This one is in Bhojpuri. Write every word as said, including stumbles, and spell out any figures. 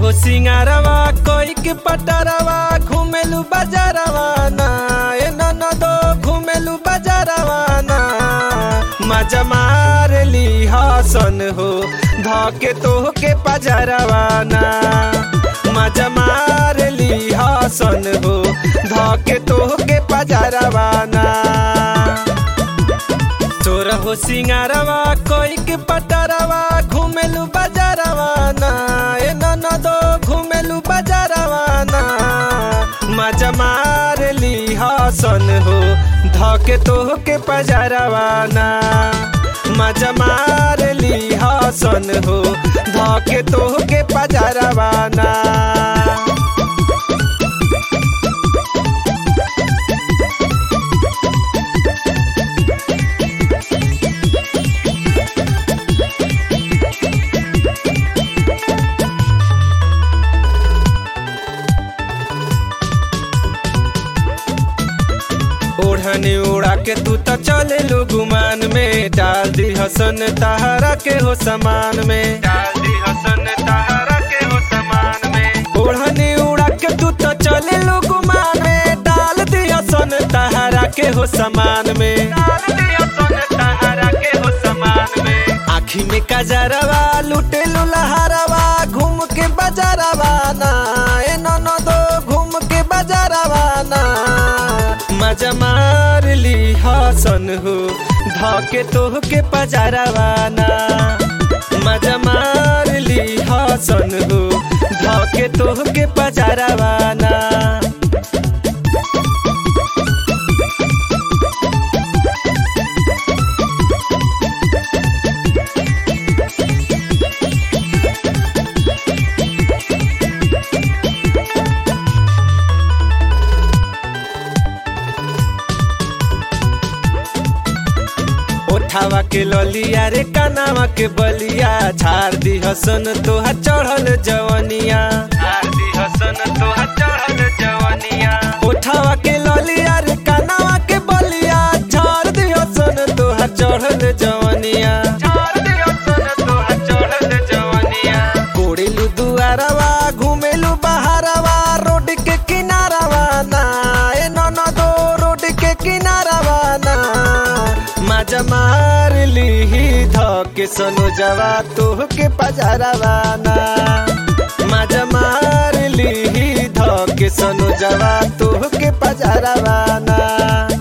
हो सिंगारवा कोई के पटरवा घुमेलू बजारवा ना ए ननदो घुमेलू बजारवा ना मजा मार ली हसन हो धके तो के पजरवा ना मजा मार ली हसन हो धके तो के पजरवा ना तोरा हो सिंगारवा कोई के पटरवा घुमेलू बजारवा ना ए ननदो घुमेलू बजारवा ना मजा मार ली हसन हो धके तो के पजरवा ना मजा मार ली हसन हो धके तो के पजरवा ना ओढ़नी उड़ा के तू तो चले लो गुमान में डाल दी हसन तहरा के हो समान में डाल दी हसन तहरा के हो समान में ओढ़नी उड़ा के तू तो चले लो गुमान में डाल दी हसन तहरा के हो समान में डाल दी हसन तहरा के हो समान में आँखी में कजरवा लुटे लो लहरवा घूम के बजारवा ना ए ननदो घूम के बजारवा ना मजा मार ली हसन हो धके तो के पजरवा ना मजा मार ली हसन हो धके तो के पजरवा ना ओठावा के ललिया रे कानावा के बलिया झाड़ दी हसन तोहा चढ़ल जवनिया झाड़ दी हसन तोहा चढ़ल जवनिया ओठावा के ललिया रे कानावा के बलिया झाड़ दी हसन तोहा चढ़ल जवनिया झाड़ दी हसन तोहा चढ़ल जवनिया गोड़ेलू दुआरवा घुमेलू बहारवा रोड के किनारवा ना ए ननदो रोड के किनारवा ना मजा मार ली धके सनो जवा तोह के पजरवा ना मजा मार ली धके सनो जवा तोह के पजरवा ना।